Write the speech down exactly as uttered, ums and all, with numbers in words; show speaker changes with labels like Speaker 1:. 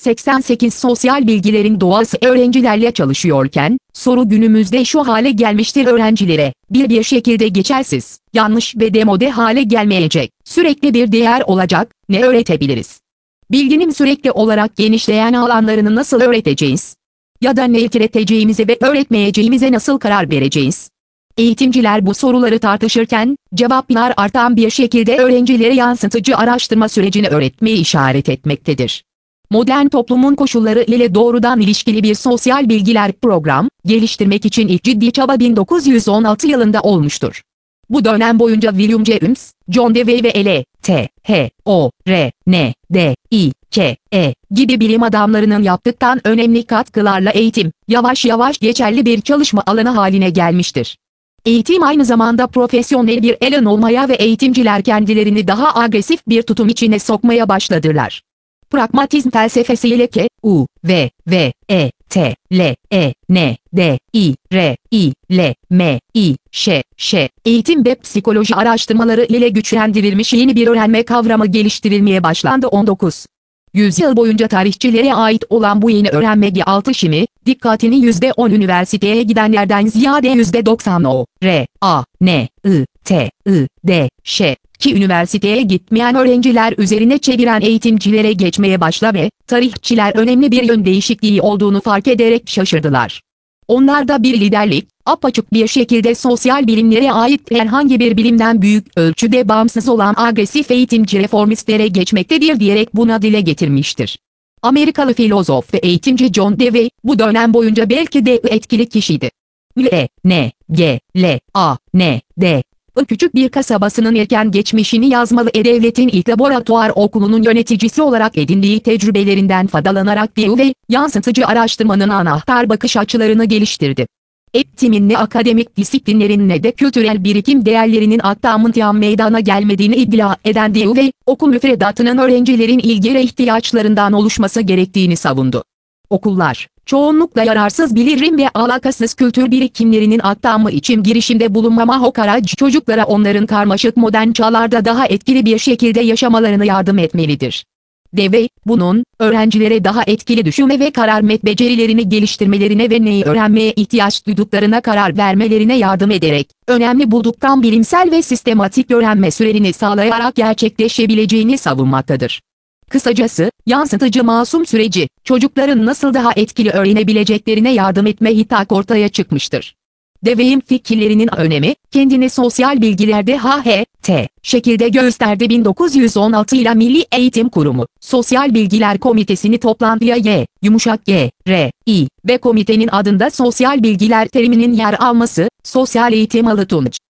Speaker 1: seksen sekiz Sosyal bilgilerin doğası öğrencilerle çalışıyorken, soru günümüzde şu hale gelmiştir: öğrencilere, bir bir şekilde geçersiz, yanlış ve demode hale gelmeyecek, sürekli bir değer olacak, ne öğretebiliriz? Bilginin sürekli olarak genişleyen alanlarını nasıl öğreteceğiz? Ya da ne öğreteceğimize ve öğretmeyeceğimize nasıl karar vereceğiz? Eğitimciler bu soruları tartışırken, cevaplar artan bir şekilde öğrencilere yansıtıcı araştırma sürecini öğretmeyi işaret etmektedir. Modern toplumun koşulları ile doğrudan ilişkili bir sosyal bilgiler program, geliştirmek için ilk ciddi çaba bin dokuz yüz on altı yılında olmuştur. Bu dönem boyunca William James, John Dewey ve L. T. H. O. R. N. D. I. K. E. gibi bilim adamlarının yaptıktan önemli katkılarla eğitim, yavaş yavaş geçerli bir çalışma alanı haline gelmiştir. Eğitim aynı zamanda profesyonel bir alan olmaya ve eğitimciler kendilerini daha agresif bir tutum içine sokmaya başladılar. Pragmatizm felsefesiyle K, U, V, V, E, T, L, E, N, D, I, R, I, L, M, I, Ş, Ş, eğitim ve psikoloji araştırmaları ile güçlendirilmiş yeni bir öğrenme kavramı geliştirilmeye başlandı. on dokuz yüzyıl boyunca tarihçilere ait olan bu yeni öğrenme gelişimi, dikkatini yüzde on üniversiteye gidenlerden ziyade yüzde doksan O, R, A, N, I, T, I, D, Ş, ki üniversiteye gitmeyen öğrenciler üzerine çeviren eğitimcilere geçmeye başla ve tarihçiler önemli bir yön değişikliği olduğunu fark ederek şaşırdılar. Onlar da bir liderlik, apaçık bir şekilde sosyal bilimlere ait herhangi bir bilimden büyük ölçüde bağımsız olan agresif eğitimci reformistlere geçmektedir diyerek buna dile getirmiştir. Amerikalı filozof ve eğitimci John Dewey, bu dönem boyunca belki de etkili kişiydi. L, N, G, L, A, N, D, I küçük bir kasabasının erken geçmişini yazmalı e-devletin ilk laboratuvar okulunun yöneticisi olarak edindiği tecrübelerinden faydalanarak Dewey, yansıtıcı araştırmanın anahtar bakış açılarını geliştirdi. Eğitimin ne akademik disiplinlerin ne de kültürel birikim değerlerinin aktamından meydana gelmediğini iddia eden Dewey, okul müfredatının öğrencilerin ilgi ve ihtiyaçlarından oluşması gerektiğini savundu. Okullar, çoğunlukla yararsız bilirim ve alakasız kültür birikimlerinin aktarımı için girişimde bulunmama hokaracı çocuklara onların karmaşık modern çağlarda daha etkili bir şekilde yaşamalarına yardım etmelidir. Dewey, bunun, öğrencilere daha etkili düşünme ve karar verme becerilerini geliştirmelerine ve neyi öğrenmeye ihtiyaç duyduklarına karar vermelerine yardım ederek, önemli bulduktan bilimsel ve sistematik öğrenme sürerini sağlayarak gerçekleşebileceğini savunmaktadır. Kısacası, yansıtıcı masum süreci, çocukların nasıl daha etkili öğrenebileceklerine yardım etme hitak ortaya çıkmıştır. Dewey'in fikirlerinin önemi, kendini sosyal bilgilerde H H T şekilde gösterdi. bin dokuz yüz on altı ile Milli Eğitim Kurumu, Sosyal Bilgiler Komitesi'ni toplantıya Y, yumuşak G, R, I ve komitenin adında sosyal bilgiler teriminin yer alması, sosyal eğitim alıtılmış.